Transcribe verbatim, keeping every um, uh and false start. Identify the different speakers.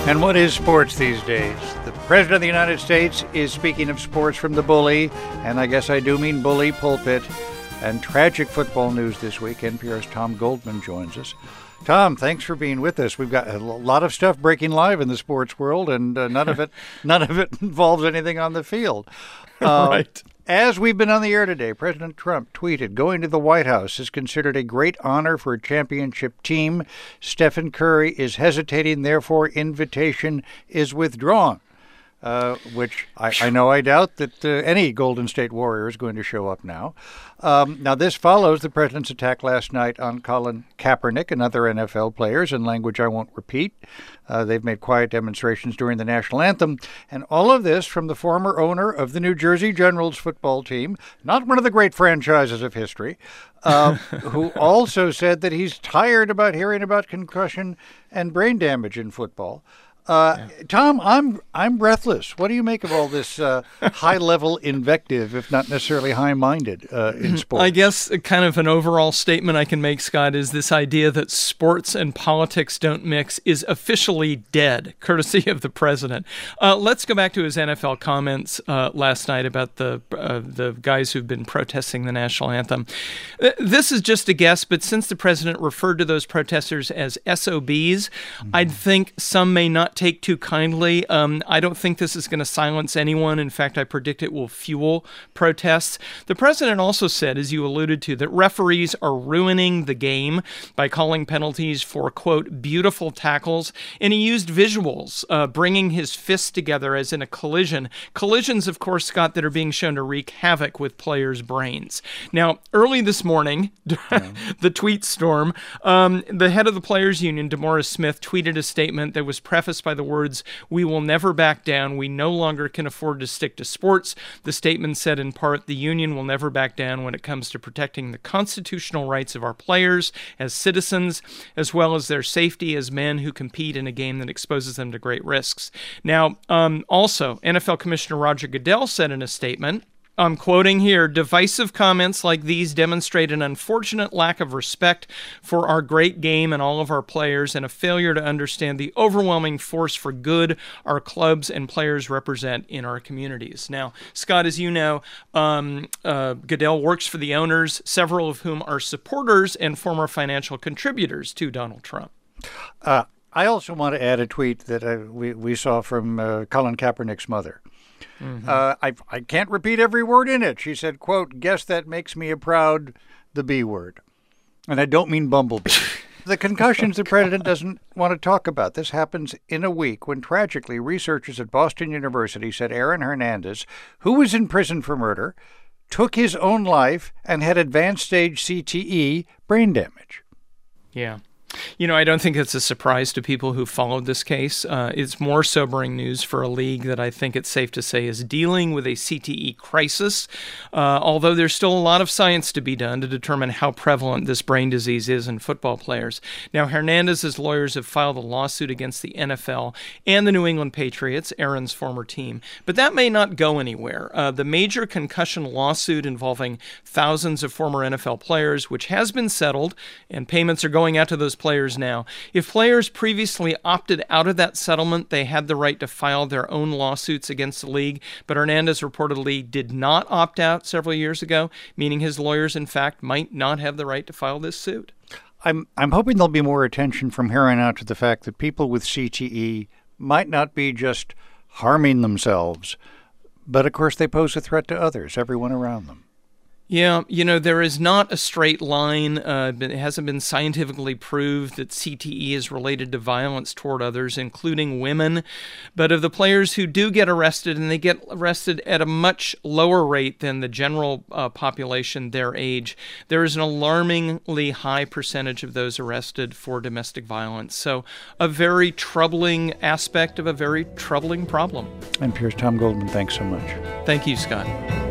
Speaker 1: And what is sports these days? The President of the United States is speaking of sports from the bully, and I guess I do mean bully pulpit, and tragic football news this week. N P R's Tom Goldman joins us. Tom, thanks for being with us. We've got a lot of stuff breaking live in the sports world, and uh, none of it none of it involves anything on the field. Uh,
Speaker 2: right.
Speaker 1: As we've been on the air today, President Trump tweeted, going to the White House is considered a great honor for a championship team. Stephen Curry is hesitating, therefore invitation is withdrawn. Uh, which I, I know I doubt that uh, any Golden State Warrior is going to show up now. Um, now, this follows the president's attack last night on Colin Kaepernick and other N F L players in language I won't repeat. Uh, they've made quiet demonstrations during the national anthem. And all of this from the former owner of the New Jersey Generals football team, not one of the great franchises of history, uh, who also said that he's tired about hearing about concussion and brain damage in football. Uh, yeah. Tom, I'm I'm breathless. What do you make of all this uh, high-level invective, if not necessarily high-minded, uh, in sports?
Speaker 2: I guess kind of an overall statement I can make, Scott, is this idea that sports and politics don't mix is officially dead, courtesy of the president. Uh, let's go back to his N F L comments uh, last night about the uh, the guys who've been protesting the national anthem. Uh, this is just a guess, but since the president referred to those protesters as S O Bs, mm-hmm. I'd think some may not take too kindly. Um, I don't think this is going to silence anyone. In fact, I predict it will fuel protests. The president also said, as you alluded to, that referees are ruining the game by calling penalties for, quote, beautiful tackles. And he used visuals, uh, bringing his fists together as in a collision. Collisions, of course, Scott, that are being shown to wreak havoc with players' brains. Now, early this morning, yeah. the tweet storm, um, the head of the Players Union, DeMaurice Smith, tweeted a statement that was prefaced by the words, "We will never back down. We no longer can afford to stick to sports." The statement said in part, "The union will never back down when it comes to protecting the constitutional rights of our players as citizens, as well as their safety as men who compete in a game that exposes them to great risks." Now, um, also, N F L Commissioner Roger Goodell said in a statement, I'm quoting here, "Divisive comments like these demonstrate an unfortunate lack of respect for our great game and all of our players and a failure to understand the overwhelming force for good our clubs and players represent in our communities." Now, Scott, as you know, um, uh, Goodell works for the owners, several of whom are supporters and former financial contributors to Donald Trump.
Speaker 1: Uh, I also want to add a tweet that uh, we, we saw from uh, Colin Kaepernick's mother. Mm-hmm. Uh, I I can't repeat every word in it. She said, quote, "Guess that makes me a proud, the B word." And I don't mean bumblebee. The concussions the president doesn't want to talk about. This happens in a week when, tragically, researchers at Boston University said Aaron Hernandez, who was in prison for murder, took his own life and had advanced stage C T E, brain damage.
Speaker 2: Yeah. You know, I don't think it's a surprise to people who followed this case. Uh, it's more sobering news for a league that I think it's safe to say is dealing with a C T E crisis, uh, although there's still a lot of science to be done to determine how prevalent this brain disease is in football players. Now, Hernandez's lawyers have filed a lawsuit against the N F L and the New England Patriots, Aaron's former team, but that may not go anywhere. Uh, the major concussion lawsuit involving thousands of former N F L players, which has been settled, and payments are going out to those players now. If players previously opted out of that settlement, they had the right to file their own lawsuits against the league, but Hernandez reportedly did not opt out several years ago, meaning his lawyers, in fact, might not have the right to file this suit.
Speaker 1: I'm I'm hoping there'll be more attention from here on out to the fact that people with C T E might not be just harming themselves, but of course they pose a threat to others, everyone around them.
Speaker 2: Yeah, you know, there is not a straight line. Uh, it hasn't been scientifically proved that C T E is related to violence toward others, including women. But of the players who do get arrested, and they get arrested at a much lower rate than the general uh, population their age, there is an alarmingly high percentage of those arrested for domestic violence. So a very troubling aspect of a very troubling problem.
Speaker 1: N P R's Tom Goldman, thanks so much.
Speaker 2: Thank you, Scott.